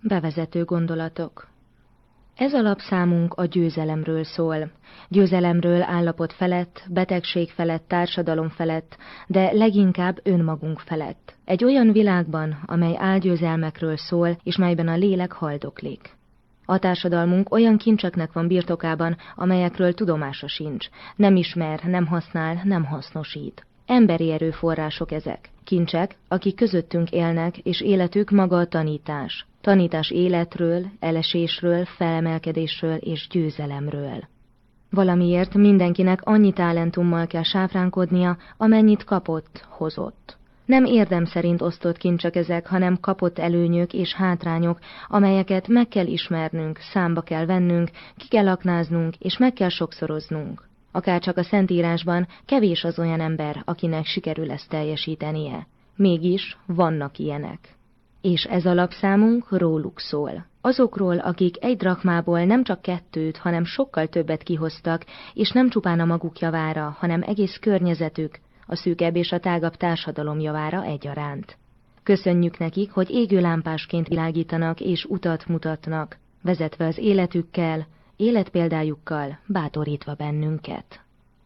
Bevezető gondolatok. Ez a lapszámunk a győzelemről szól. Győzelemről állapot felett, betegség felett, társadalom felett, de leginkább önmagunk felett. Egy olyan világban, amely álgyőzelmekről szól, és melyben a lélek haldoklik. A társadalmunk olyan kincseknek van birtokában, amelyekről tudomása sincs. Nem ismer, nem használ, nem hasznosít. Emberi erőforrások ezek. Kincsek, akik közöttünk élnek, és életük maga a tanítás. Tanítás életről, elesésről, felemelkedésről és győzelemről. Valamiért mindenkinek annyi talentummal kell sáfránkodnia, amennyit kapott, hozott. Nem érdem szerint osztott kincsek ezek, hanem kapott előnyök és hátrányok, amelyeket meg kell ismernünk, számba kell vennünk, ki kell aknáznunk és meg kell sokszoroznunk. Akárcsak a Szentírásban kevés az olyan ember, akinek sikerül ezt teljesítenie. Mégis vannak ilyenek. És ez a lapszámunk róluk szól. Azokról, akik egy drachmából nem csak 2, hanem sokkal többet kihoztak, és nem csupán a maguk javára, hanem egész környezetük, a szűkebb és a tágabb társadalom javára egyaránt. Köszönjük nekik, hogy égő lámpásként világítanak és utat mutatnak, vezetve az életükkel, életpéldájukkal bátorítva bennünket.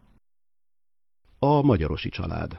A Magyarosi család.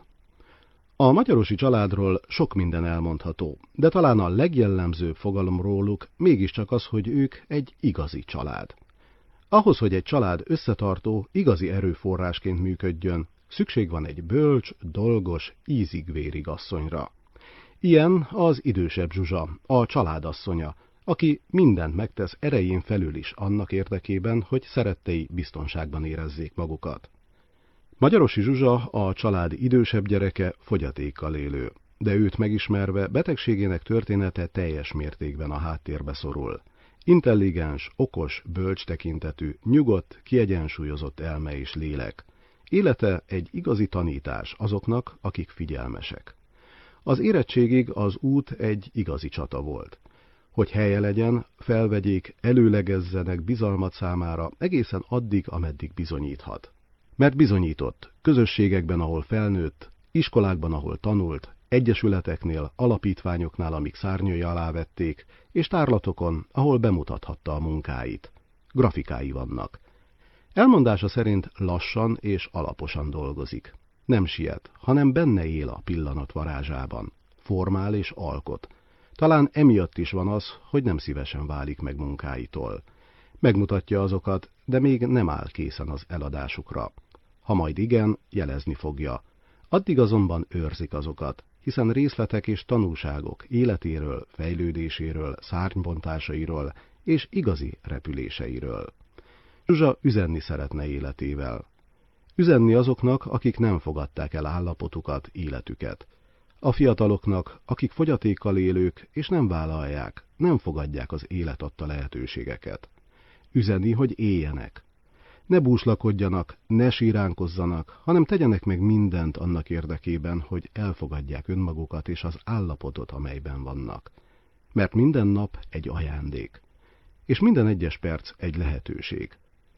A Magyarosi családról sok minden elmondható, de talán a legjellemzőbb fogalom róluk mégiscsak az, hogy ők egy igazi család. Ahhoz, hogy egy család összetartó, igazi erőforrásként működjön, szükség van egy bölcs, dolgos, ízig-vérig asszonyra. Ilyen az idősebb Zsuzsa, a családasszonya, aki mindent megtesz erején felül is annak érdekében, hogy szerettei biztonságban érezzék magukat. Magyarosi Zsuzsa a család idősebb gyereke, fogyatékkal élő, de őt megismerve betegségének története teljes mértékben a háttérbe szorul. Intelligens, okos, bölcs tekintetű, nyugodt, kiegyensúlyozott elme és lélek. Élete egy igazi tanítás azoknak, akik figyelmesek. Az érettségig az út egy igazi csata volt. Hogy helye legyen, felvegyék, előlegezzenek bizalmat számára egészen addig, ameddig bizonyíthat. Mert bizonyított, közösségekben, ahol felnőtt, iskolákban, ahol tanult, egyesületeknél, alapítványoknál, amik szárnyai alá vették, és tárlatokon, ahol bemutathatta a munkáit. Grafikái vannak. Elmondása szerint lassan és alaposan dolgozik. Nem siet, hanem benne él a pillanat varázsában. Formál és alkot. Talán emiatt is van az, hogy nem szívesen válik meg munkáitól. Megmutatja azokat, de még nem áll készen az eladásukra. Ha majd igen, jelezni fogja. Addig azonban őrzik azokat, hiszen részletek és tanulságok életéről, fejlődéséről, szárnybontásairól és igazi repüléseiről. Zsuzsa üzenni szeretne életével. Üzenni azoknak, akik nem fogadták el állapotukat, életüket. A fiataloknak, akik fogyatékkal élők és nem vállalják, nem fogadják az élet adta lehetőségeket. Üzeni, hogy éljenek. Ne búslakodjanak, ne síránkozzanak, hanem tegyenek meg mindent annak érdekében, hogy elfogadják önmagukat és az állapotot, amelyben vannak. Mert minden nap egy ajándék, és minden egyes perc egy lehetőség.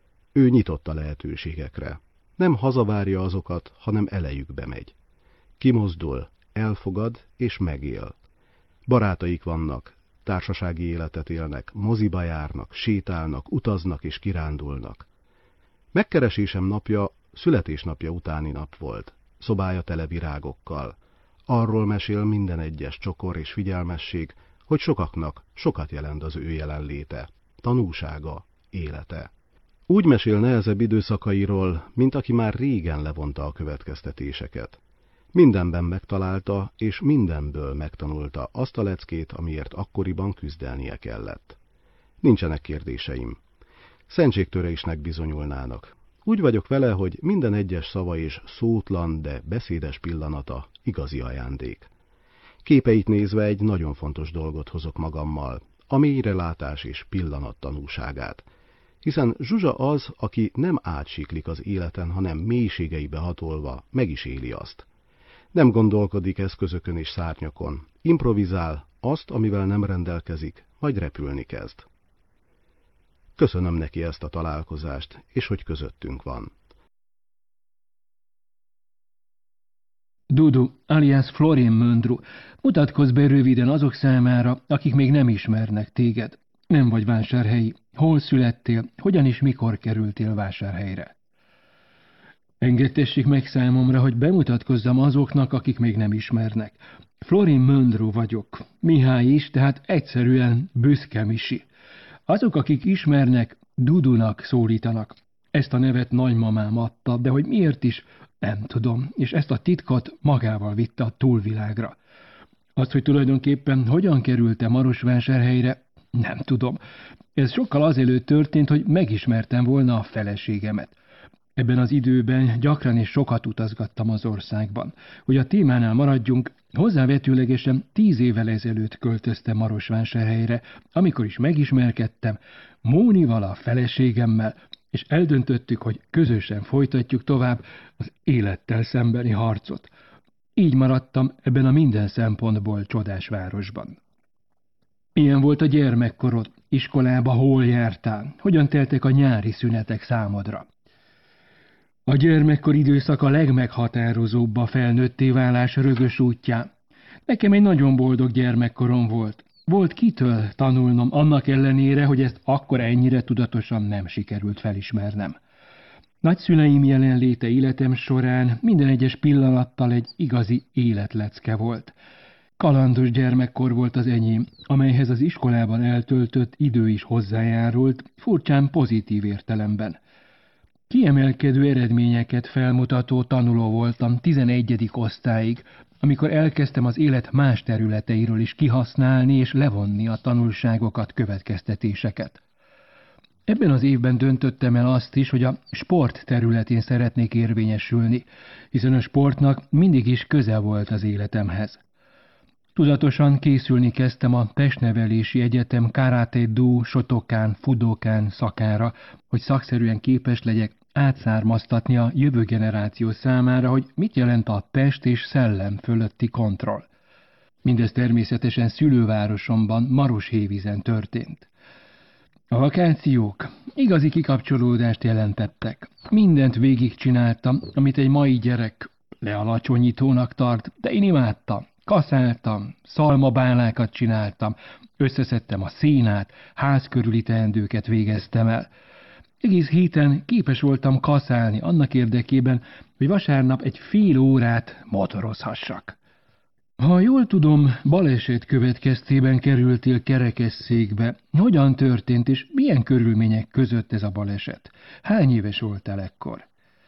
Ő nyitott a lehetőségekre. Nem hazavárja azokat, hanem elejükbe megy. Kimozdul, elfogad és megél. Barátaik vannak, társasági életet élnek, moziba járnak, sétálnak, utaznak és kirándulnak. Megkeresésem napja születésnapja utáni nap volt, szobája tele virágokkal. Arról mesél minden egyes csokor és figyelmesség, hogy sokaknak sokat jelent az ő jelenléte, tanúsága, élete. Úgy mesél nehezebb időszakairól, mint aki már régen levonta a következtetéseket. Mindenben megtalálta, és mindenből megtanulta azt a leckét, amiért akkoriban küzdelnie kellett. Nincsenek kérdéseim. Szentségtörésnek bizonyulnának. Úgy vagyok vele, hogy minden egyes szava és szótlan, de beszédes pillanata igazi ajándék. Képeit nézve egy nagyon fontos dolgot hozok magammal, a mélyrelátás és pillanat tanúságát. Hiszen Zsuzsa az, aki nem átsiklik az életen, hanem mélységeibe hatolva meg is éli azt. Nem gondolkodik eszközökön és szárnyakon, improvizál azt, amivel nem rendelkezik, majd repülni kezd. Köszönöm neki ezt a találkozást, és hogy közöttünk van. Dudu, alias Florin Möndru, mutatkozz be röviden azok számára, akik még nem ismernek téged. Nem vagy vásárhelyi. Hol születtél, hogyan és mikor kerültél Vásárhelyre? Engedtessék meg számomra, hogy bemutatkozzam azoknak, akik még nem ismernek. Florin Möndru vagyok. Mihály is, tehát egyszerűen Büszke Misi. Azok, akik ismernek, Dudunak szólítanak. Ezt a nevet nagymamám adta, de hogy miért is, nem tudom, és ezt a titkot magával vitte a túlvilágra. Azt, hogy tulajdonképpen hogyan kerültem Marosvásárhelyre, nem tudom. Ez sokkal azelőtt történt, hogy megismertem volna a feleségemet. Ebben az időben gyakran és sokat utazgattam az országban. Hogy a témánál maradjunk, hozzávetőlegesen 10 évvel ezelőtt költöztem Marosvásárhelyre, amikor is megismerkedtem Mónival, a feleségemmel, és eldöntöttük, hogy közösen folytatjuk tovább az élettel szembeni harcot. Így maradtam ebben a minden szempontból csodás városban. Milyen volt a gyermekkorod? Iskolába hol jártál? Hogyan teltek a nyári szünetek számodra? A gyermekkor időszak a legmeghatározóbb a felnőtté válás rögös útján. Nekem egy nagyon boldog gyermekkorom volt. Volt kitől tanulnom, annak ellenére, hogy ezt akkor ennyire tudatosan nem sikerült felismernem. Nagyszüleim jelenléte életem során minden egyes pillanattal egy igazi életlecke volt. Kalandos gyermekkor volt az enyém, amelyhez az iskolában eltöltött idő is hozzájárult, furcsán pozitív értelemben. Kiemelkedő eredményeket felmutató tanuló voltam 11. osztályig, amikor elkezdtem az élet más területeiről is kihasználni és levonni a tanulságokat, következtetéseket. Ebben az évben döntöttem el azt is, hogy a sport területén szeretnék érvényesülni, hiszen a sportnak mindig is köze volt az életemhez. Tudatosan készülni kezdtem a Testnevelési Egyetem karate-do, shotokán, fudokán szakára, hogy szakszerűen képes legyek átszármaztatni a jövő generáció számára, hogy mit jelent a test és szellem fölötti kontroll. Mindez természetesen szülővárosomban, Maroshévízen történt. A vakációk igazi kikapcsolódást jelentettek. Mindent végigcsináltam, amit egy mai gyerek lealacsonyítónak tart, de én imádtam. Kaszáltam, szalmabálákat csináltam, összeszedtem a szénát, ház körüli teendőket végeztem el. Egész héten képes voltam kaszálni annak érdekében, hogy vasárnap egy fél órát motorozhassak. Ha jól tudom, baleset következtében kerültél kerekesszékbe. Hogyan történt és milyen körülmények között ez a baleset? Hány éves voltál ekkor?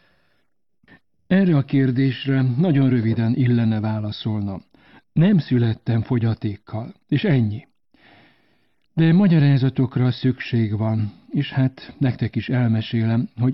Erre a kérdésre nagyon röviden illene válaszolnom. Nem születtem fogyatékkal, és ennyi. De magyarázatokra szükség van, és hát nektek is elmesélem, hogy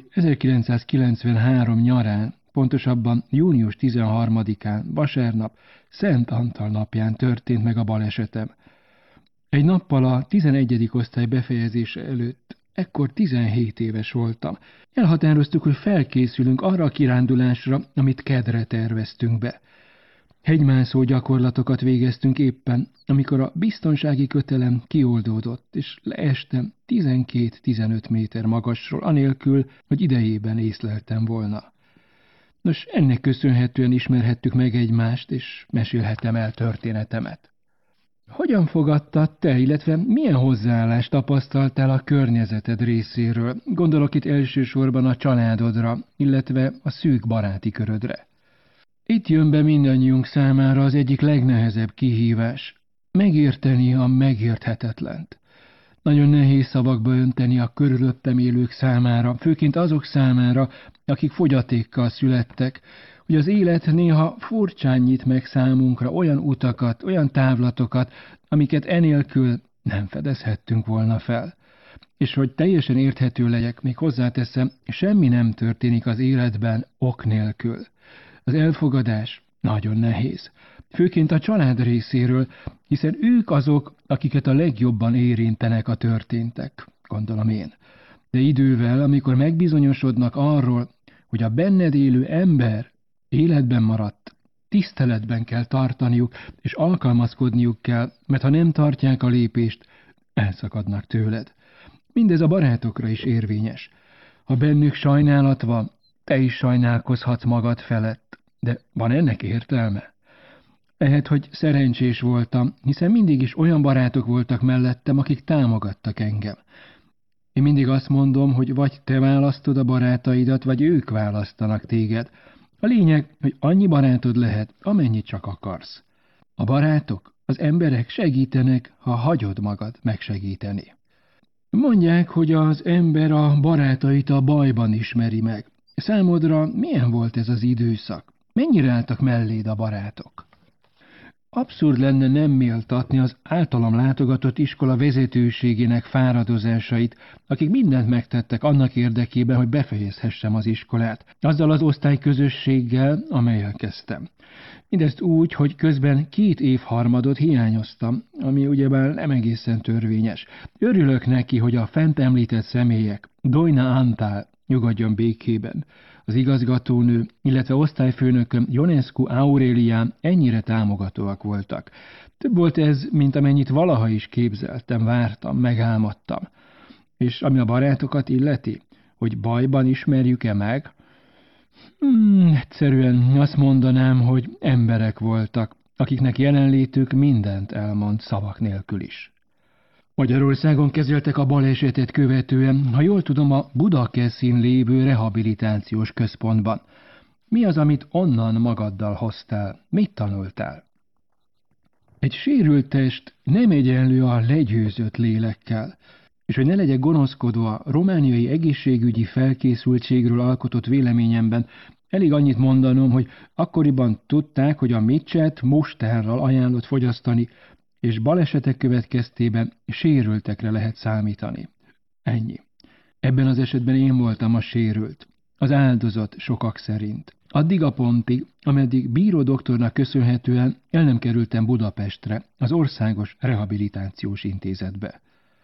1993 nyarán, pontosabban június 13-án, vasárnap, Szent Antal napján történt meg a balesetem. Egy nappal a 11. osztály befejezése előtt, ekkor 17 éves voltam. Elhatároztuk, hogy felkészülünk arra a kirándulásra, amit kedre terveztünk be. Hegymászó gyakorlatokat végeztünk éppen, amikor a biztonsági kötelem kioldódott, és leestem 12-15 méter magasról, anélkül, hogy idejében észleltem volna. Nos, ennek köszönhetően ismerhettük meg egymást, és mesélhetem el történetemet. Hogyan fogadtad te, illetve milyen hozzáállást tapasztaltál a környezeted részéről? Gondolok itt elsősorban a családodra, illetve a szűk baráti körödre. Itt jön be mindannyiunk számára az egyik legnehezebb kihívás. Megérteni a megérthetetlent. Nagyon nehéz szavakba önteni a körülöttem élők számára, főként azok számára, akik fogyatékkal születtek, hogy az élet néha furcsán nyit meg számunkra olyan utakat, olyan távlatokat, amiket enélkül nem fedezhettünk volna fel. És hogy teljesen érthető legyek, még hozzáteszem, semmi nem történik az életben ok nélkül. Az elfogadás nagyon nehéz, főként a család részéről, hiszen ők azok, akiket a legjobban érintenek a történtek, gondolom én. De idővel, amikor megbizonyosodnak arról, hogy a benned élő ember életben maradt, tiszteletben kell tartaniuk, és alkalmazkodniuk kell, mert ha nem tartják a lépést, elszakadnak tőled. Mindez a barátokra is érvényes. Ha bennük sajnálat van, te is sajnálkozhatsz magad felett, De van ennek értelme? Lehet, hogy szerencsés voltam, hiszen mindig is olyan barátok voltak mellettem, akik támogattak engem. Én mindig azt mondom, hogy vagy te választod a barátaidat, vagy ők választanak téged. A lényeg, hogy annyi barátod lehet, amennyit csak akarsz. A barátok, az emberek segítenek, ha hagyod magad megsegíteni. Mondják, hogy az ember a barátait a bajban ismeri meg. Számodra milyen volt ez az időszak? Mennyire álltak melléd a barátok? Abszurd lenne nem méltatni az általam látogatott iskola vezetőségének fáradozásait, akik mindent megtettek annak érdekében, hogy befejezhessem az iskolát, azzal az osztályközösséggel, amellyel kezdtem. Mindezt úgy, hogy közben 2 évharmadot hiányoztam, ami ugyebár nem egészen törvényes. Örülök neki, hogy a fent említett személyek, Dojna Antál, nyugodjon békében, az igazgatónő, illetve osztályfőnököm Ionescu Aurelián ennyire támogatóak voltak. Több volt ez, mint amennyit valaha is képzeltem, vártam, megálmodtam. És ami a barátokat illeti, hogy bajban ismerjük-e meg? Egyszerűen azt mondanám, hogy emberek voltak, akiknek jelenlétük mindent elmond szavak nélkül is. Magyarországon kezeltek a balesetet követően, ha jól tudom, a Budakeszin lévő rehabilitációs központban. Mi az, amit onnan magaddal hoztál? Mit tanultál? Egy sérült test nem egyenlő a legyőzött lélekkel, és hogy ne legyek gonoszkodó a romániai egészségügyi felkészültségről alkotott véleményemben, elég annyit mondanom, hogy akkoriban tudták, hogy a micset mustárral ajánlott fogyasztani, és balesetek következtében sérültekre lehet számítani. Ennyi. Ebben az esetben én voltam a sérült, az áldozat sokak szerint. Addig a pontig, ameddig bíró doktornak köszönhetően el nem kerültem Budapestre, az Országos Rehabilitációs Intézetbe.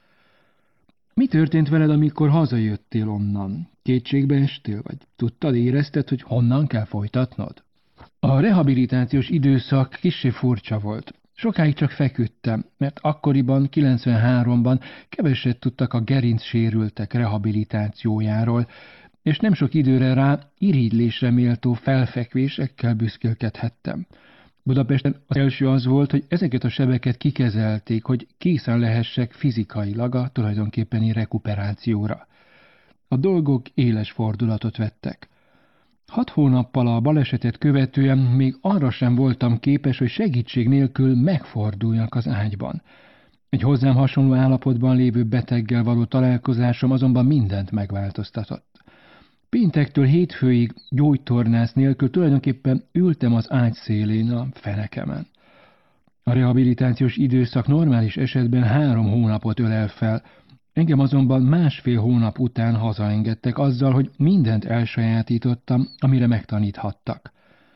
Mi történt veled, amikor hazajöttél onnan? Kétségbe estél, vagy tudtad, érezted, hogy honnan kell folytatnod? A rehabilitációs időszak kissé furcsa volt. Sokáig csak feküdtem, mert akkoriban, 93-ban keveset tudtak a gerincsérültek rehabilitációjáról, és nem sok időre rá irigylésre méltó felfekvésekkel büszkélkedhettem. Budapesten az első az volt, hogy ezeket a sebeket kikezelték, hogy készen lehessek fizikailag a tulajdonképpeni rekuperációra. A dolgok éles fordulatot vettek. 6 hónappal a balesetet követően még arra sem voltam képes, hogy segítség nélkül megforduljak az ágyban. Egy hozzám hasonló állapotban lévő beteggel való találkozásom azonban mindent megváltoztatott. Péntektől hétfőig gyógytornász nélkül tulajdonképpen ültem az ágy szélén a fenekemen. A rehabilitációs időszak normális esetben 3 hónapot ölel fel, engem azonban 1,5 hónap után hazaengedtek azzal, hogy mindent elsajátítottam, amire megtaníthattak.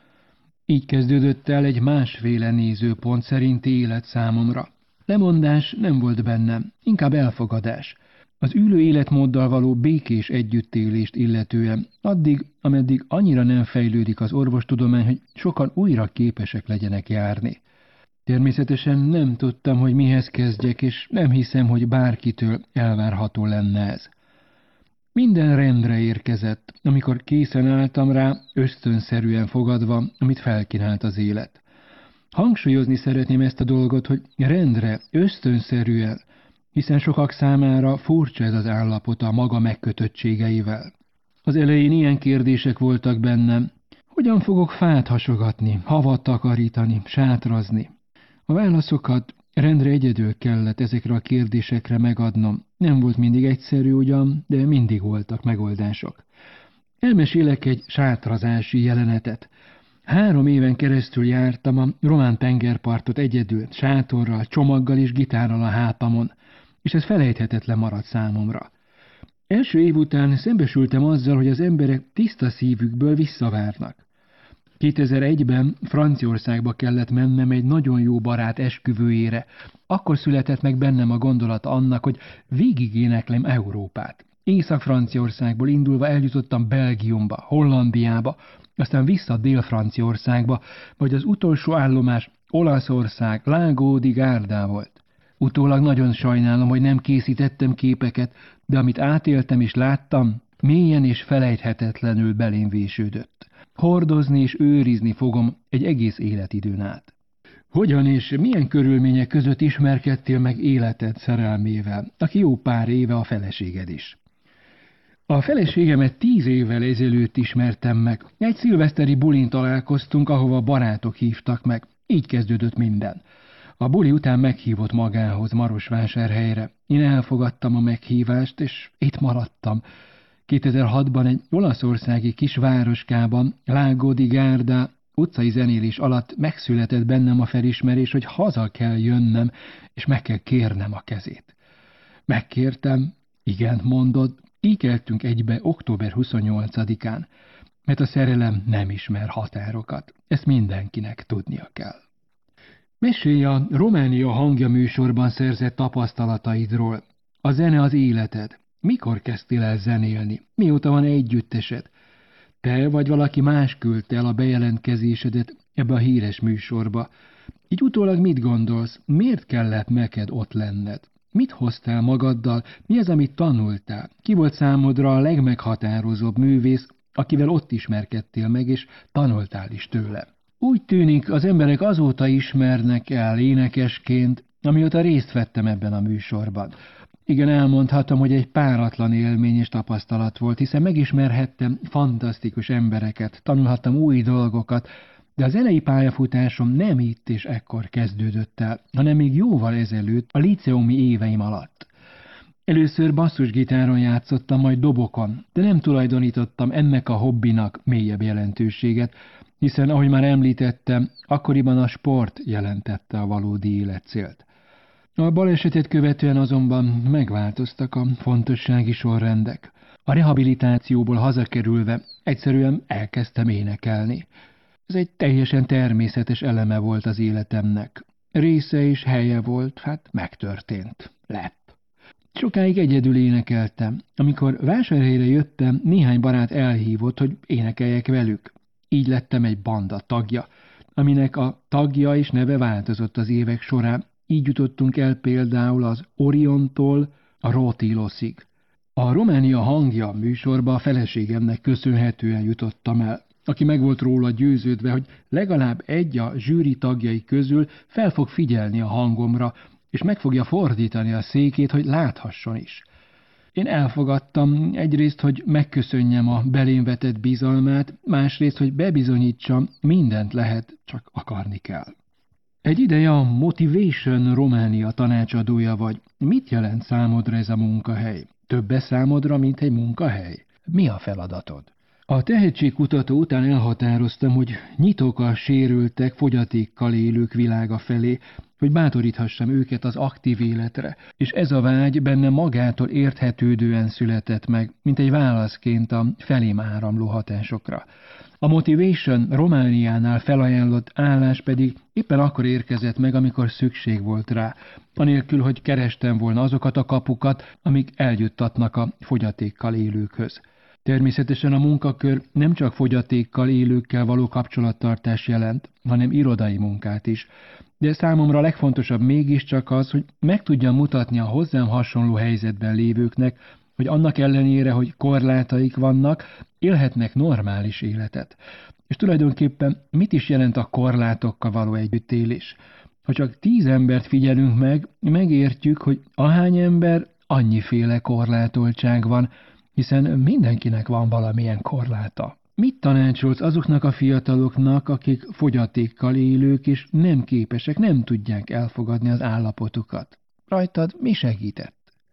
Így kezdődött el egy másféle nézőpont szerinti élet számomra. Lemondás nem volt bennem, inkább elfogadás. Az ülő életmóddal való békés együttélést illetően, addig, ameddig annyira nem fejlődik az orvostudomány, hogy sokan újra képesek legyenek járni. Természetesen nem tudtam, hogy mihez kezdjek, és nem hiszem, hogy bárkitől elvárható lenne ez. Minden rendre érkezett, amikor készen álltam rá, ösztönszerűen fogadva, amit felkínált az élet. Hangsúlyozni szeretném ezt a dolgot, hogy rendre, ösztönszerűen, hiszen sokak számára furcsa ez az állapot a maga megkötöttségeivel. Az elején ilyen kérdések voltak bennem, hogyan fogok fát hasogatni, havat takarítani, sátrazni. A válaszokat rendre egyedül kellett ezekre a kérdésekre megadnom. Nem volt mindig egyszerű ugyan, de mindig voltak megoldások. Elmesélek egy sátrazási jelenetet. 3 éven keresztül jártam a román tengerpartot egyedül, sátorral, csomaggal és gitárral a hátamon, és ez felejthetetlen maradt számomra. Első év után szembesültem azzal, hogy az emberek tiszta szívükből visszavárnak. 2001-ben Franciaországba kellett mennem egy nagyon jó barát esküvőjére. Akkor született meg bennem a gondolat annak, hogy végigéneklem Európát. Észak-Franciaországból indulva eljutottam Belgiumba, Hollandiába, aztán vissza Dél-Franciaországba, vagy az utolsó állomás Olaszország, Lago di Garda volt. Utólag nagyon sajnálom, hogy nem készítettem képeket, de amit átéltem és láttam, mélyen és felejthetetlenül belém vésődött. Hordozni és őrizni fogom egy egész életidőn át. Hogyan és milyen körülmények között ismerkedtél meg életed szerelmével, aki jó pár éve a feleséged is? A feleségemet 10 évvel ezelőtt ismertem meg. Egy szilveszteri bulin találkoztunk, ahova barátok hívtak meg. Így kezdődött minden. A buli után meghívott magához Marosvásárhelyre. Én elfogadtam a meghívást, és itt maradtam. 2006-ban egy olaszországi kis városkában, Lago di Garda utcai zenélés alatt megszületett bennem a felismerés, hogy haza kell jönnöm, és meg kell kérnem a kezét. Megkértem, igent mondott, így keltünk egybe október 28-án, mert a szerelem nem ismer határokat. Ezt mindenkinek tudnia kell. Mesélj a Románia hangja műsorban szerzett tapasztalataidról. A zene az életed. Mikor kezdtél el zenélni? Mióta van együttesed? Te vagy valaki más küldte el a bejelentkezésedet ebbe a híres műsorba. Így utólag mit gondolsz? Miért kellett neked ott lenned? Mit hoztál magaddal? Mi az, amit tanultál? Ki volt számodra a legmeghatározóbb művész, akivel ott ismerkedtél meg, és tanultál is tőle? Úgy tűnik, az emberek azóta ismernek el énekesként, amióta részt vettem ebben a műsorban. Igen, elmondhatom, hogy egy páratlan élmény és tapasztalat volt, hiszen megismerhettem fantasztikus embereket, tanulhattam új dolgokat, de az zenei pályafutásom nem itt és ekkor kezdődött el, hanem még jóval ezelőtt, a líceumi éveim alatt. Először basszusgitáron játszottam, majd dobokon, de nem tulajdonítottam ennek a hobbinak mélyebb jelentőséget, hiszen, ahogy már említettem, akkoriban a sport jelentette a valódi életcélt. A balesetet követően azonban megváltoztak a fontossági sorrendek. A rehabilitációból hazakerülve egyszerűen elkezdtem énekelni. Ez egy teljesen természetes eleme volt az életemnek. Része és helye volt, hát megtörtént. Lett. Sokáig egyedül énekeltem. Amikor Vásárhelyre jöttem, néhány barát elhívott, hogy énekeljek velük. Így lettem egy banda tagja, aminek a tagja és neve változott az évek során. Így jutottunk el például az Oriontól a Rótilosig. A Románia hangja műsorba a feleségemnek köszönhetően jutottam el, aki meg volt róla győződve, hogy legalább egy a zsűri tagjai közül fel fog figyelni a hangomra, és meg fogja fordítani a székét, hogy láthasson is. Én elfogadtam egyrészt, hogy megköszönjem a belém vetett bizalmát, másrészt, hogy bebizonyítsam, mindent lehet, csak akarni kell. Egy ideje a Motivation Románia tanácsadója vagy. Mit jelent számodra ez a munkahely? Többe számodra, mint egy munkahely? Mi a feladatod? A tehetségkutató után elhatároztam, hogy nyitok a sérültek, fogyatékkal élők világa felé, hogy bátoríthassam őket az aktív életre, és ez a vágy benne magától érthetődően született meg, mint egy válaszként a felém áramló hatásokra. A Motivation Romániánál felajánlott állás pedig éppen akkor érkezett meg, amikor szükség volt rá, anélkül, hogy kerestem volna azokat a kapukat, amik eljuttatnak a fogyatékkal élőkhöz. Természetesen a munkakör nem csak fogyatékkal élőkkel való kapcsolattartás jelent, hanem irodai munkát is. De számomra a legfontosabb mégiscsak az, hogy meg tudjam mutatni a hozzám hasonló helyzetben lévőknek, hogy annak ellenére, hogy korlátaik vannak, élhetnek normális életet. És tulajdonképpen mit is jelent a korlátokkal való együttélés? Ha csak 10 embert figyelünk meg, megértjük, hogy ahány ember, annyiféle korlátoltság van, hiszen mindenkinek van valamilyen korláta. Mit tanácsolsz azoknak a fiataloknak, akik fogyatékkal élők, és nem képesek, nem tudják elfogadni az állapotukat? Rajtad mi segített?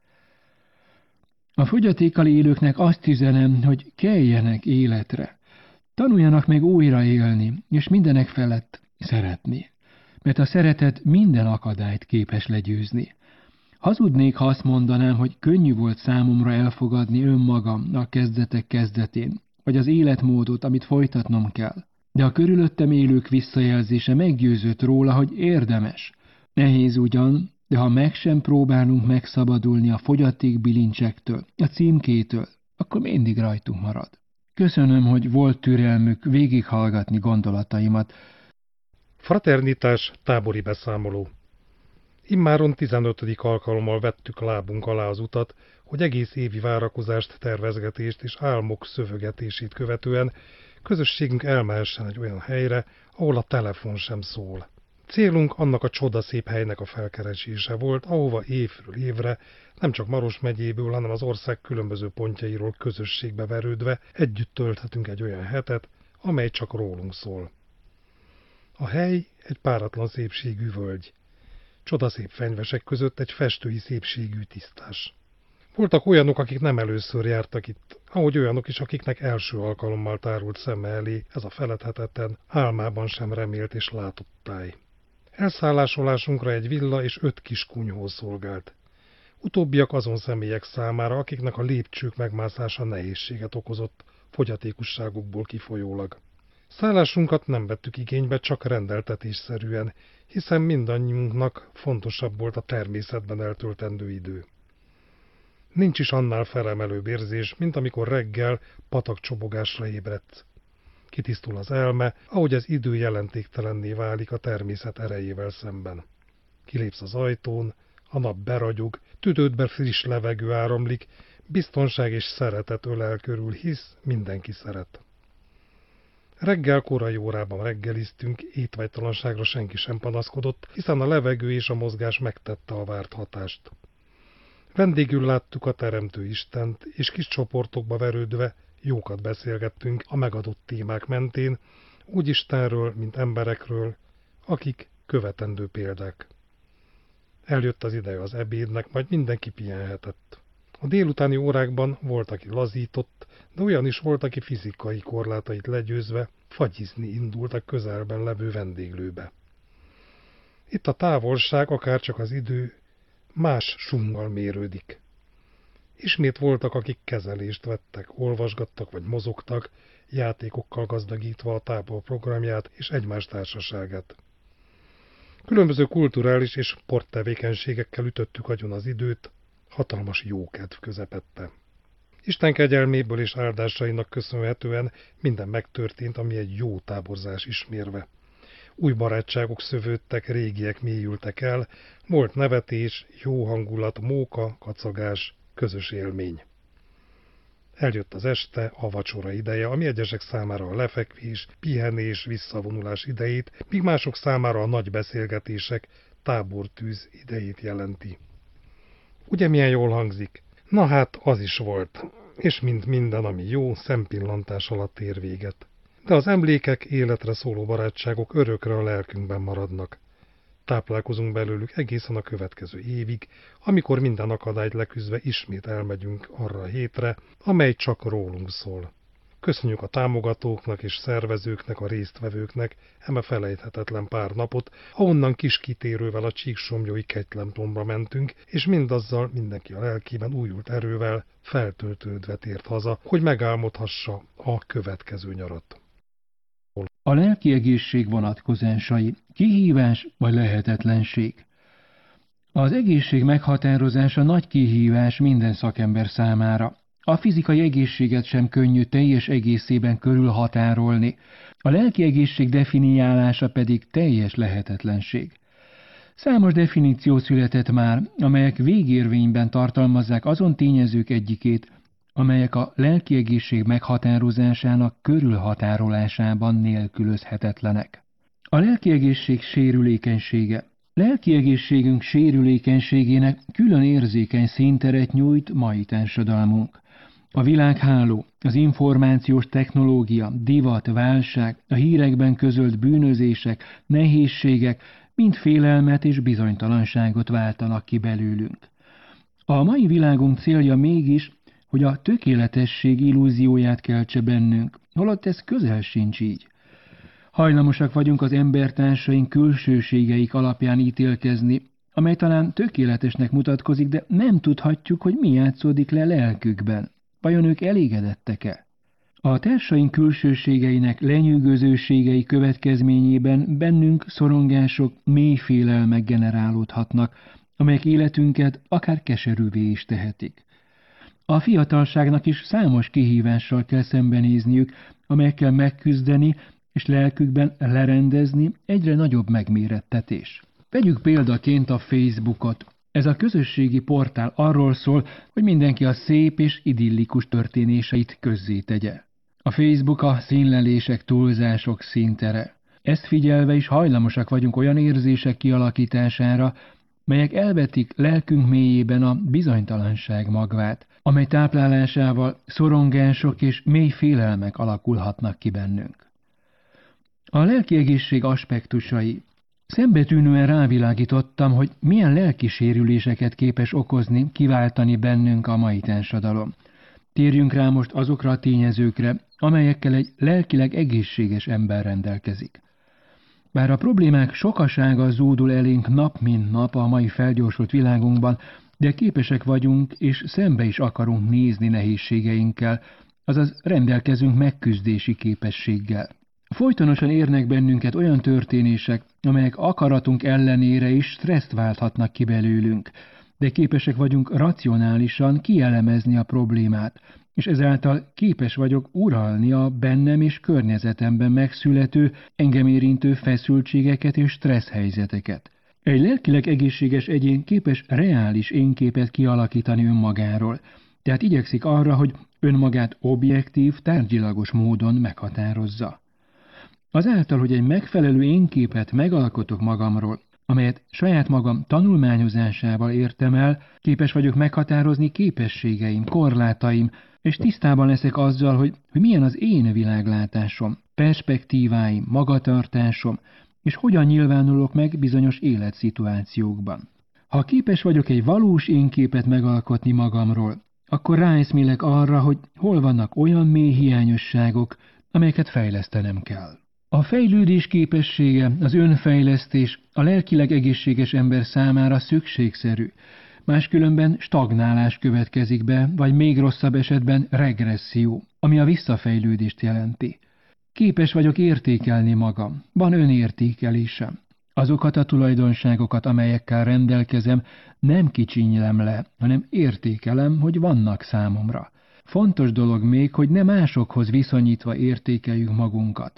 A fogyatékkal élőknek azt üzenem, hogy keljenek életre. Tanuljanak meg újra élni, és mindenek felett szeretni. Mert a szeretet minden akadályt képes legyőzni. Hazudnék, ha azt mondanám, hogy könnyű volt számomra elfogadni önmagam a kezdetek kezdetén, vagy az életmódot, amit folytatnom kell. De a körülöttem élők visszajelzése meggyőzött róla, hogy érdemes. Nehéz ugyan, de ha meg sem próbálunk megszabadulni a fogyatékbilincsektől, a címkétől, akkor mindig rajtunk marad. Köszönöm, hogy volt türelmük végighallgatni gondolataimat. Fraternitás tábori beszámoló. Immáron 15. alkalommal vettük a lábunk alá az utat, hogy egész évi várakozást, tervezgetést és álmok szövegetését követően közösségünk elmehessen egy olyan helyre, ahol a telefon sem szól. Célunk annak a csodaszép helynek a felkeresése volt, ahova évről évre, nem csak Maros megyéből, hanem az ország különböző pontjairól közösségbe verődve együtt tölthetünk egy olyan hetet, amely csak rólunk szól. A hely egy páratlan szépségű völgy. Csodaszép fenyvesek között egy festői szépségű tisztás. Voltak olyanok, akik nem először jártak itt, ahogy olyanok is, akiknek első alkalommal tárult szeme elé ez a feledhetetlen, álmában sem remélt és látott táj. Elszállásolásunkra egy villa és 5 kis kunyhó szolgált. Utóbbiak azon személyek számára, akiknek a lépcsők megmászása nehézséget okozott, fogyatékosságukból kifolyólag. Szállásunkat nem vettük igénybe, csak rendeltetésszerűen, hiszen mindannyiunknak fontosabb volt a természetben eltöltendő idő. Nincs is annál felemelőbb érzés, mint amikor reggel patakcsobogásra ébredsz. Kitisztul az elme, ahogy az idő jelentéktelenné válik a természet erejével szemben. Kilépsz az ajtón, a nap beragyog, tüdődbe friss levegő áramlik, biztonság és szeretet ölel körül, hisz mindenki szeret. Reggel korai órában reggeliztünk, étvágytalanságra senki sem panaszkodott, hiszen a levegő és a mozgás megtette a várt hatást. Vendégül láttuk a Teremtő Istent, és kis csoportokba verődve jókat beszélgettünk a megadott témák mentén, úgy Istenről, mint emberekről, akik követendő példák. Eljött az ideje az ebédnek, majd mindenki pihenhetett. A délutáni órákban volt, aki lazított, de olyan is volt, aki fizikai korlátait legyőzve fagyizni indult a közelben levő vendéglőbe. Itt a távolság, akárcsak az idő, más summal mérődik. Ismét voltak, akik kezelést vettek, olvasgattak vagy mozogtak, játékokkal gazdagítva a tábor programját és egymás társaságát. Különböző kulturális és sporttevékenységekkel ütöttük agyon az időt, hatalmas jókedv közepette. Isten kegyelméből és áldásainak köszönhetően minden megtörtént, ami egy jó táborzás ismérve. Új barátságok szövődtek, régiek mélyültek el, volt nevetés, jó hangulat, móka, kacagás, közös élmény. Eljött az este, a vacsora ideje, ami egyesek számára a lefekvés, pihenés, visszavonulás idejét, míg mások számára a nagy beszélgetések, tábortűz idejét jelenti. Ugye milyen jól hangzik? Na hát, az is volt, és mint minden, ami jó, szempillantás alatt ér véget. De az emlékek, életre szóló barátságok örökre a lelkünkben maradnak. Táplálkozunk belőlük egészen a következő évig, amikor minden akadályt leküzdve ismét elmegyünk arra a hétre, amely csak rólunk szól. Köszönjük a támogatóknak és szervezőknek, a résztvevőknek eme felejthetetlen pár napot, ahonnan kis kitérővel a Csíksomlyói kegytemplomba mentünk, és mindazzal mindenki a lelkében újult erővel, feltöltődve tért haza, hogy megálmodhassa a következő nyarat. A lelki egészség vonatkozásai, kihívás vagy lehetetlenség. Az egészség meghatározása nagy kihívás minden szakember számára. A fizikai egészséget sem könnyű teljes egészében körülhatárolni, a lelki egészség definiálása pedig teljes lehetetlenség. Számos definíció született már, amelyek végérvényben tartalmazzák azon tényezők egyikét, amelyek a lelki egészség meghatározásának körülhatárolásában nélkülözhetetlenek. A lelki egészség sérülékenysége. Lelki egészségünk sérülékenységének külön érzékeny színteret nyújt mai társadalmunk. A világháló, az információs technológia, divat, válság, a hírekben közölt bűnözések, nehézségek mind félelmet és bizonytalanságot váltanak ki belőlünk. A mai világunk célja mégis, hogy a tökéletesség illúzióját keltse bennünk, holott ez közel sincs így. Hajlamosak vagyunk az embertársaink külsőségeik alapján ítélkezni, amely talán tökéletesnek mutatkozik, de nem tudhatjuk, hogy mi játszódik le lelkükben. Vajon ők elégedettek-e? A társaink külsőségeinek lenyűgözőségei következményében bennünk szorongások, mély félelmek generálódhatnak, amelyek életünket akár keserűvé is tehetik. A fiatalságnak is számos kihívással kell szembenézniük, amelyekkel megküzdeni és lelkükben lerendezni egyre nagyobb megmérettetés. Vegyük példaként a Facebookot. Ez a közösségi portál arról szól, hogy mindenki a szép és idillikus történéseit közzétegye. A Facebook a színlelések, túlzások színtere. Ezt figyelve is hajlamosak vagyunk olyan érzések kialakítására, melyek elvetik lelkünk mélyében a bizonytalanság magvát, amely táplálásával szorongások és mély félelmek alakulhatnak ki bennünk. A lelki egészség aspektusai. Szembetűnően rávilágítottam, hogy milyen lelki sérüléseket képes okozni, kiváltani bennünk a mai társadalom. Térjünk rá most azokra a tényezőkre, amelyekkel egy lelkileg egészséges ember rendelkezik. Bár a problémák sokasága zúdul elénk nap mint nap a mai felgyorsult világunkban, de képesek vagyunk és szembe is akarunk nézni nehézségeinkkel, azaz rendelkezünk megküzdési képességgel. Folytonosan érnek bennünket olyan történések, amelyek akaratunk ellenére is stresszt válthatnak ki belőlünk, de képesek vagyunk racionálisan kielemezni a problémát, és ezáltal képes vagyok uralni a bennem és környezetemben megszülető, engem érintő feszültségeket és stressz helyzeteket. Egy lelkileg egészséges egyén képes reális énképet kialakítani önmagáról, tehát igyekszik arra, hogy önmagát objektív, tárgyilagos módon meghatározza. Azáltal, hogy egy megfelelő énképet megalkotok magamról, amelyet saját magam tanulmányozásával értem el, képes vagyok meghatározni képességeim, korlátaim, és tisztában leszek azzal, hogy milyen az én világlátásom, perspektíváim, magatartásom, és hogyan nyilvánulok meg bizonyos életszituációkban. Ha képes vagyok egy valós énképet megalkotni magamról, akkor ráeszmélek arra, hogy hol vannak olyan mély hiányosságok, amelyeket fejlesztenem kell. A fejlődés képessége, az önfejlesztés a lelkileg egészséges ember számára szükségszerű, máskülönben stagnálás következik be, vagy még rosszabb esetben regresszió, ami a visszafejlődést jelenti. Képes vagyok értékelni magam, van önértékelésem. Azokat a tulajdonságokat, amelyekkel rendelkezem, nem kicsinyelem le, hanem értékelem, hogy vannak számomra. Fontos dolog még, hogy ne másokhoz viszonyítva értékeljük magunkat.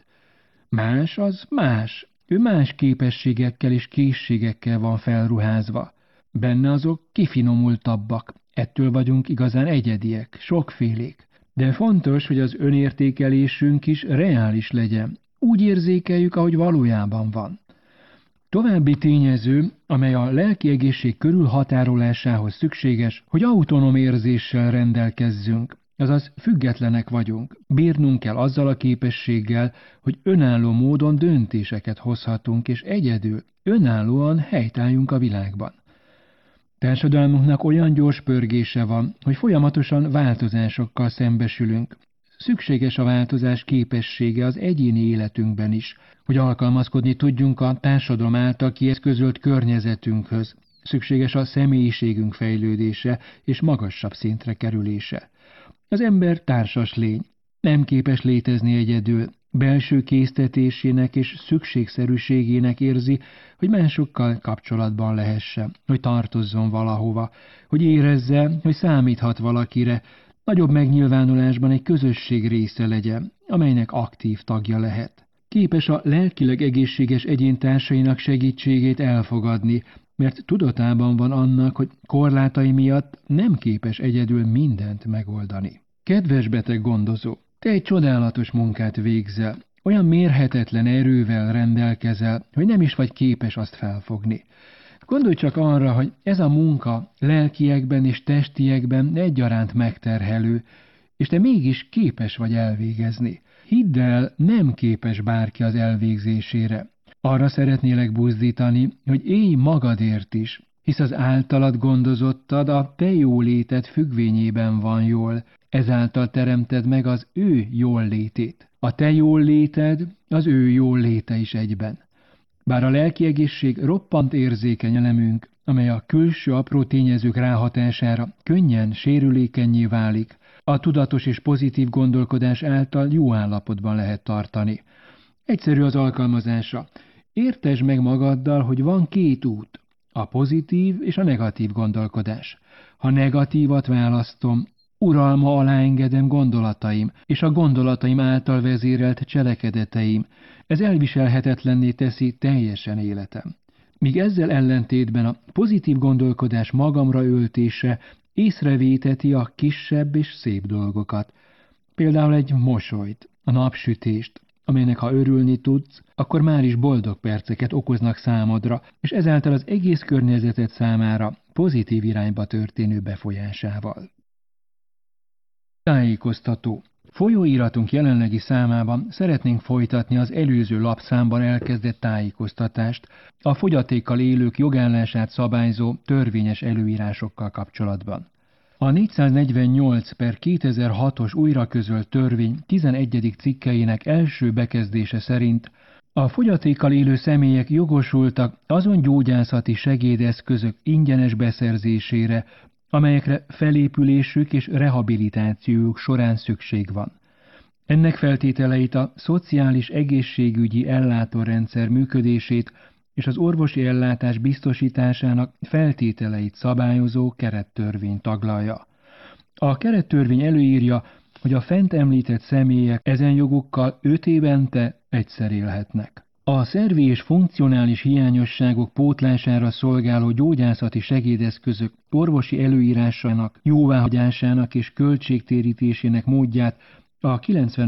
Más az más, ő más képességekkel és készségekkel van felruházva. Benne azok kifinomultabbak, ettől vagyunk igazán egyediek, sokfélék. De fontos, hogy az önértékelésünk is reális legyen, úgy érzékeljük, ahogy valójában van. További tényező, amely a lelki egészség körülhatárolásához szükséges, hogy autonóm érzéssel rendelkezzünk, azaz függetlenek vagyunk, bírnunk kell azzal a képességgel, hogy önálló módon döntéseket hozhatunk, és egyedül, önállóan helytálljunk a világban. Társadalmunknak olyan gyors pörgése van, hogy folyamatosan változásokkal szembesülünk. Szükséges a változás képessége az egyéni életünkben is, hogy alkalmazkodni tudjunk a társadalom által kieszközölt környezetünkhöz. Szükséges a személyiségünk fejlődése és magasabb szintre kerülése. Az ember társas lény, nem képes létezni egyedül, belső késztetésének és szükségszerűségének érzi, hogy másokkal kapcsolatban lehessen, hogy tartozzon valahova, hogy érezze, hogy számíthat valakire, nagyobb megnyilvánulásban egy közösség része legyen, amelynek aktív tagja lehet. Képes a lelkileg egészséges egyéntársainak segítségét elfogadni, mert tudatában van annak, hogy korlátai miatt nem képes egyedül mindent megoldani. Kedves beteg gondozó, te egy csodálatos munkát végzel, olyan mérhetetlen erővel rendelkezel, hogy nem is vagy képes azt felfogni. Gondolj csak arra, hogy ez a munka lelkiekben és testiekben egyaránt megterhelő, és te mégis képes vagy elvégezni. Hidd el, nem képes bárki az elvégzésére. Arra szeretnélek buzdítani, hogy élj magadért is, hisz az általad gondozottad a te jóléted függvényében van jól, ezáltal teremted meg az ő jóllétét. A te jólléted, az ő jólléte is egyben. Bár a lelki egészség roppant érzékeny elemünk, amely a külső apró tényezők ráhatására könnyen sérülékennyé válik, a tudatos és pozitív gondolkodás által jó állapotban lehet tartani. Egyszerű az alkalmazása. Értesd meg magaddal, hogy van két út, a pozitív és a negatív gondolkodás. Ha negatívat választom, uralma alá engedem gondolataim, és a gondolataim által vezérelt cselekedeteim. Ez elviselhetetlenné teszi teljesen életem. Míg ezzel ellentétben a pozitív gondolkodás magamra öltése észrevéteti a kisebb és szép dolgokat. például egy mosolyt, a napsütést, amelynek ha örülni tudsz, akkor már is boldog perceket okoznak számodra, és ezáltal az egész környezeted számára pozitív irányba történő befolyásával. Tájékoztató. Folyóiratunk jelenlegi számában szeretnénk folytatni az előző lapszámban elkezdett tájékoztatást a fogyatékkal élők jogállását szabályzó törvényes előírásokkal kapcsolatban. A 448/2006-os újraközölt törvény 11. cikkeinek első bekezdése szerint a fogyatékkal élő személyek jogosultak azon gyógyászati segédeszközök ingyenes beszerzésére, amelyekre felépülésük és rehabilitációjuk során szükség van. Ennek feltételeit a szociális egészségügyi ellátórendszer működését és az orvosi ellátás biztosításának feltételeit szabályozó kerettörvény taglalja. A kerettörvény előírja, hogy a fent említett személyek ezen jogokkal 5 évente egyszer élhetnek. A szervi és funkcionális hiányosságok pótlására szolgáló gyógyászati segédeszközök orvosi előírásának, jóváhagyásának és költségtérítésének módját a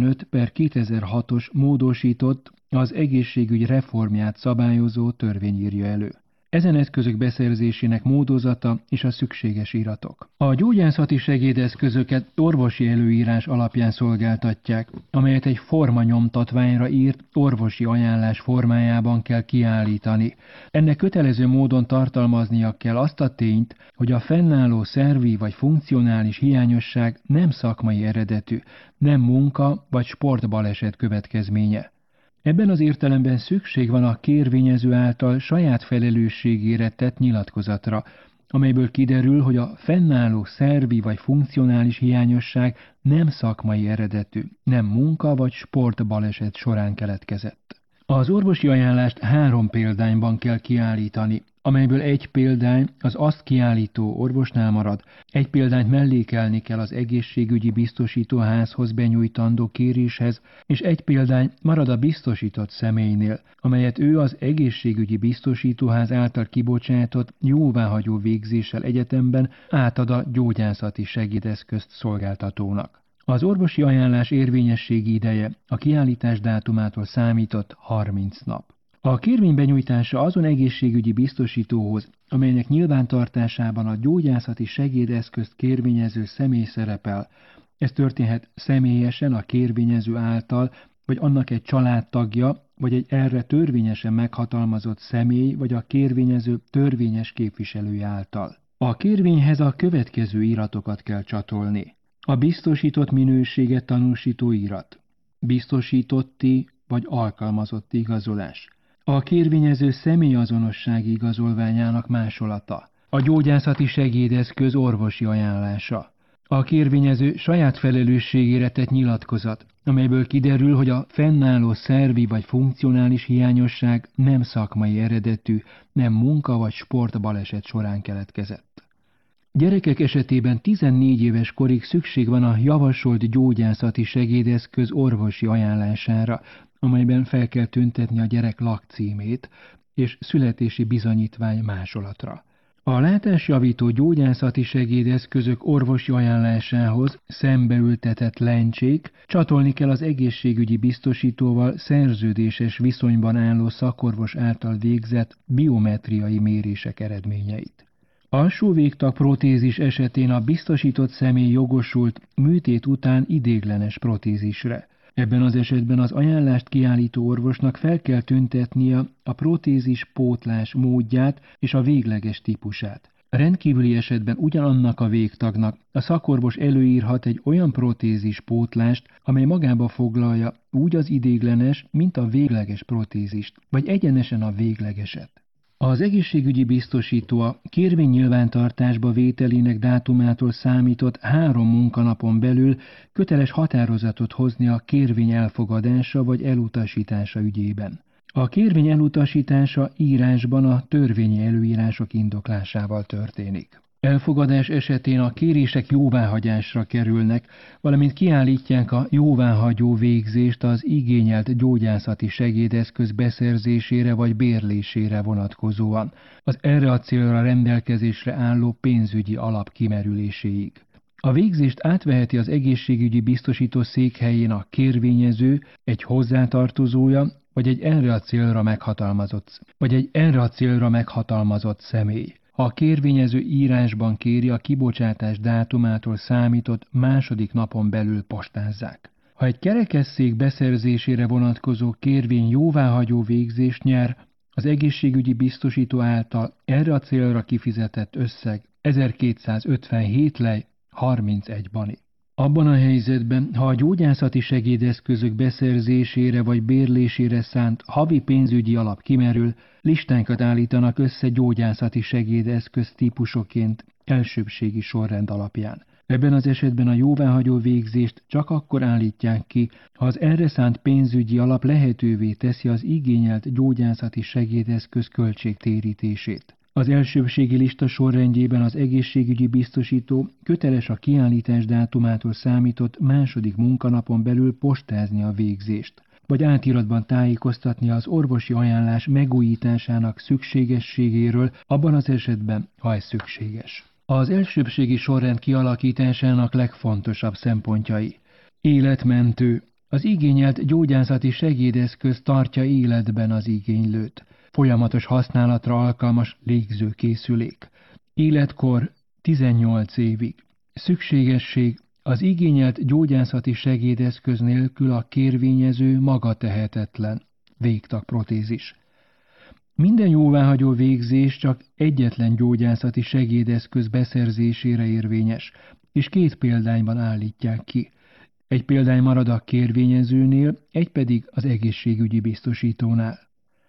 95/2006-os módosított, az egészségügy reformját szabályozó törvény írja elő. Ezen eszközök beszerzésének módozata és a szükséges iratok. A gyógyászati segédeszközöket orvosi előírás alapján szolgáltatják, amelyet egy formanyomtatványra írt orvosi ajánlás formájában kell kiállítani. Ennek kötelező módon tartalmaznia kell azt a tényt, hogy a fennálló szervi vagy funkcionális hiányosság nem szakmai eredetű, nem munka vagy sportbaleset következménye. Ebben az értelemben szükség van a kérvényező által saját felelősségére tett nyilatkozatra, amelyből kiderül, hogy a fennálló szervi vagy funkcionális hiányosság nem szakmai eredetű, nem munka vagy sportbaleset során keletkezett. Az orvosi ajánlást 3 példányban kell kiállítani, amelyből egy példány az azt kiállító orvosnál marad, egy példányt mellékelni kell az egészségügyi biztosítóházhoz benyújtandó kéréshez, és egy példány marad a biztosított személynél, amelyet ő az egészségügyi biztosítóház által kibocsátott jóváhagyó végzéssel egyetemben átad a gyógyászati segédeszközt szolgáltatónak. Az orvosi ajánlás érvényességi ideje a kiállítás dátumától számított 30 nap. A kérvény benyújtása azon egészségügyi biztosítóhoz, amelynek nyilvántartásában a gyógyászati segédeszközt kérvényező személy szerepel, ez történhet személyesen a kérvényező által, vagy annak egy családtagja, vagy egy erre törvényesen meghatalmazott személy, vagy a kérvényező törvényes képviselője által. A kérvényhez a következő iratokat kell csatolni. A biztosított minőséget tanúsító irat, biztosítotti vagy alkalmazotti igazolás, a kérvényező személyazonossági igazolványának másolata, a gyógyászati segédeszköz orvosi ajánlása, a kérvényező saját felelősségére tett nyilatkozat, amelyből kiderül, hogy a fennálló szervi vagy funkcionális hiányosság nem szakmai eredetű, nem munka vagy sportbaleset során keletkezett. Gyerekek esetében 14 éves korig szükség van a javasolt gyógyászati segédeszköz orvosi ajánlására, amelyben fel kell tüntetni a gyerek lakcímét és születési bizonyítvány másolatra. A látásjavító gyógyászati segédeszközök orvosi ajánlásához szembeültetett lencsék csatolni kell az egészségügyi biztosítóval szerződéses viszonyban álló szakorvos által végzett biometriai mérések eredményeit. Alsó végtag protézis esetén a biztosított személy jogosult műtét után idéglenes protézisre. Ebben az esetben az ajánlást kiállító orvosnak fel kell tüntetnie a protézis pótlás módját és a végleges típusát. Rendkívüli esetben ugyanannak a végtagnak a szakorvos előírhat egy olyan protézis pótlást, amely magába foglalja úgy az idéglenes, mint a végleges protézist, vagy egyenesen a véglegeset. Az egészségügyi biztosító a kérvény nyilvántartásba vételének dátumától számított 3 munkanapon belül köteles határozatot hozni a kérvény elfogadása vagy elutasítása ügyében. A kérvény elutasítása írásban a törvényi előírások indoklásával történik. Elfogadás esetén a kérések jóváhagyásra kerülnek, valamint kiállítják a jóváhagyó végzést az igényelt gyógyászati segédeszköz beszerzésére vagy bérlésére vonatkozóan, az erre a célra rendelkezésre álló pénzügyi alap kimerüléséig. A végzést átveheti az egészségügyi biztosító székhelyén a kérvényező, egy hozzátartozója, vagy egy erre a célra meghatalmazott személy. Ha a kérvényező írásban kéri, a kibocsátás dátumától számított második napon belül postázzák. Ha egy kerekesszék beszerzésére vonatkozó kérvény jóváhagyó végzést nyer, az egészségügyi biztosító által erre a célra kifizetett összeg 1257 lej 31 bani. Abban a helyzetben, ha a gyógyászati segédeszközök beszerzésére vagy bérlésére szánt havi pénzügyi alap kimerül, listánkat állítanak össze gyógyászati segédeszköz típusoként elsőbbségi sorrend alapján. Ebben az esetben a jóváhagyó végzést csak akkor állítják ki, ha az erre szánt pénzügyi alap lehetővé teszi az igényelt gyógyászati segédeszköz költségtérítését. Az elsőbbségi lista sorrendjében az egészségügyi biztosító köteles a kiállítás dátumától számított második munkanapon belül postázni a végzést, vagy átiratban tájékoztatni az orvosi ajánlás megújításának szükségességéről abban az esetben, ha ez szükséges. Az elsőbbségi sorrend kialakításának legfontosabb szempontjai. Életmentő. Az igényelt gyógyászati segédeszköz tartja életben az igénylőt. Folyamatos használatra alkalmas légzőkészülék. Életkor 18 évig. Szükségesség. Az igényelt gyógyászati segédeszköz nélkül a kérvényező maga tehetetlen. Végtagprotézis. Minden jóváhagyó végzés csak egyetlen gyógyászati segédeszköz beszerzésére érvényes, és 2 példányban állítják ki. Egy példány marad a kérvényezőnél, egy pedig az egészségügyi biztosítónál.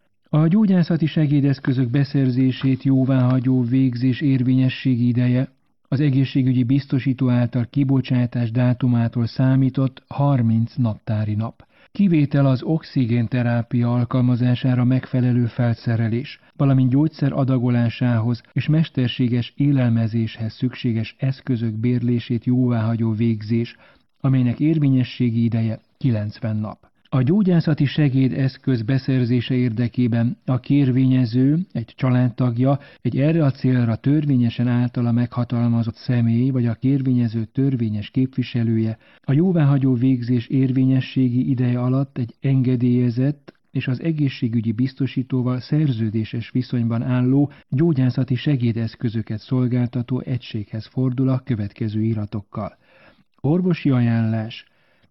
A gyógyászati segédeszközök beszerzését jóváhagyó végzés érvényességi ideje az egészségügyi biztosító által kibocsátás dátumától számított 30 naptári nap. Kivétel az oxigénterápia alkalmazására megfelelő felszerelés, valamint gyógyszer adagolásához és mesterséges élelmezéshez szükséges eszközök bérlését jóváhagyó végzés, amelynek érvényességi ideje 90 nap. A gyógyászati segédeszköz beszerzése érdekében a kérvényező, egy családtagja, egy erre a célra törvényesen általa meghatalmazott személy vagy a kérvényező törvényes képviselője a jóváhagyó végzés érvényességi ideje alatt egy engedélyezett és az egészségügyi biztosítóval szerződéses viszonyban álló gyógyászati segédeszközöket szolgáltató egységhez fordul a következő iratokkal. Orvosi ajánlás.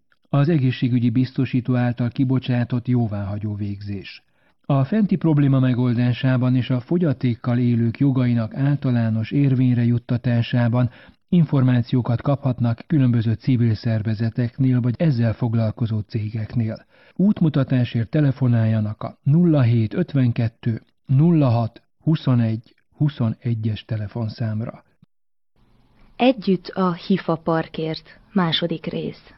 Az egészségügyi biztosító által kibocsátott jóváhagyó végzés. A fenti probléma megoldásában és a fogyatékkal élők jogainak általános érvényre juttatásában információkat kaphatnak különböző civil szervezeteknél vagy ezzel foglalkozó cégeknél. Útmutatásért telefonáljanak a 0752 06 21 21-es telefonszámra. Együtt a HIFA Parkért. Második rész.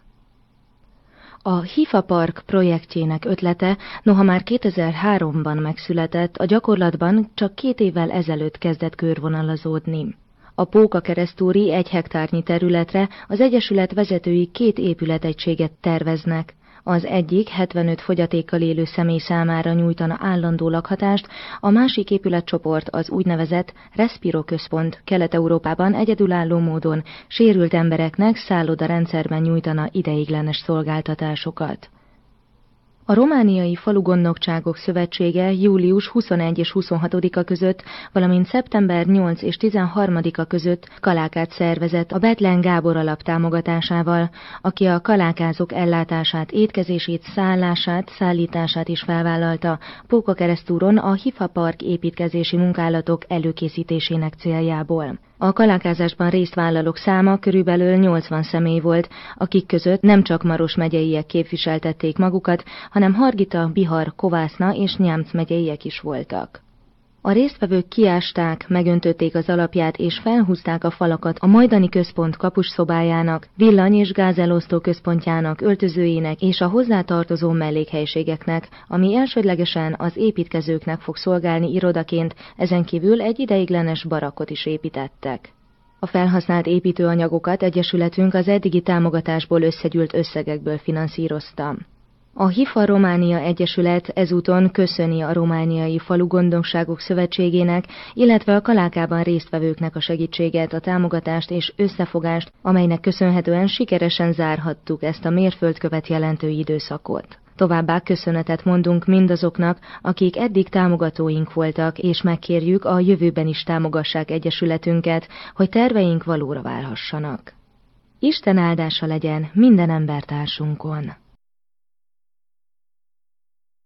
A HIFA Park projektjének ötlete, noha már 2003-ban megszületett, a gyakorlatban csak 2 évvel ezelőtt kezdett körvonalazódni. A Póka-keresztúri 1 hektárnyi területre az Egyesület vezetői 2 épületegységet terveznek. Az egyik 75 fogyatékkal élő személy számára nyújtana állandó lakhatást, a másik épületcsoport az úgynevezett Respiro központ Kelet-Európában egyedülálló módon sérült embereknek szállodarendszerben nyújtana ideiglenes szolgáltatásokat. A Romániai Falugondnokságok Szövetsége július 21 és 26-a között, valamint szeptember 8 és 13-a között kalákát szervezett a Bethlen Gábor alap támogatásával, aki a kalákázók ellátását, étkezését, szállását, szállítását is felvállalta Póka-keresztúron a HIFA Park építkezési munkálatok előkészítésének céljából. A kalákázásban résztvállalók száma körülbelül 80 személy volt, akik között nem csak Maros megyeiek képviseltették magukat, hanem Hargita, Bihar, Kovászna és Nyámc megyeiek is voltak. A résztvevők kiásták, megöntötték az alapját és felhúzták a falakat a majdani központ kapusszobájának, villany- és gázelosztó központjának, öltözőjének és a hozzátartozó mellékhelyiségeknek, ami elsődlegesen az építkezőknek fog szolgálni irodaként, ezen kívül egy ideiglenes barakkot is építettek. A felhasznált építőanyagokat egyesületünk az eddigi támogatásból összegyűlt összegekből finanszírozta. A HIFA Románia Egyesület ezúton köszöni a Romániai Falugondosságok Szövetségének, illetve a Kalákában résztvevőknek a segítséget, a támogatást és összefogást, amelynek köszönhetően sikeresen zárhattuk ezt a mérföldkövet jelentő időszakot. Továbbá köszönetet mondunk mindazoknak, akik eddig támogatóink voltak, és megkérjük, a jövőben is támogassák egyesületünket, hogy terveink valóra válhassanak. Isten áldása legyen minden embertársunkon!